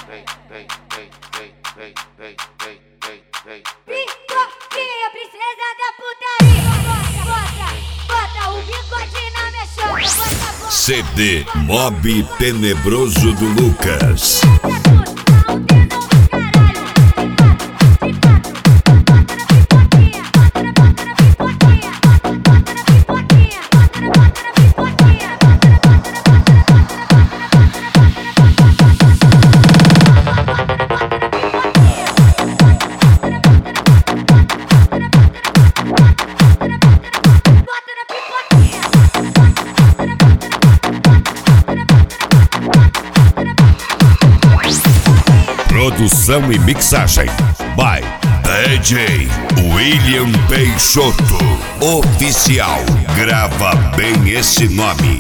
Pipoquinha, princesa da putaria. Bota o bigode na minha chota. Bota. CD Mob Tenebroso do Lucas. Produção e mixagem by DJ William Peixoto. Oficial, grava bem esse nome.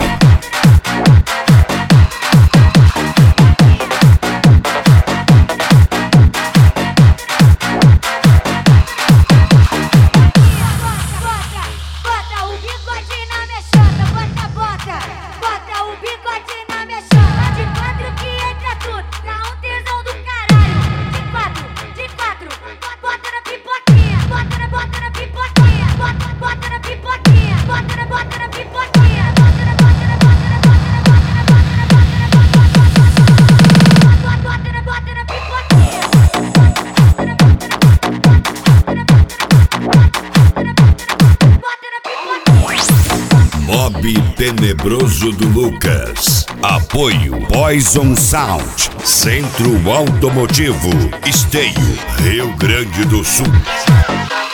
Bota o bigode na minha chota. Bota o bigode na minha chota. De quatro que entra tudo, dá um tesão do caralho. De quatro, bota na pipoquinha. Bota na pipoquinha. Bota na pipoquinha. Bota na pipoquinha. Mob Tenebroso do Lucas. Apoio Poison Sound. Centro Automotivo Esteio, Rio Grande do Sul.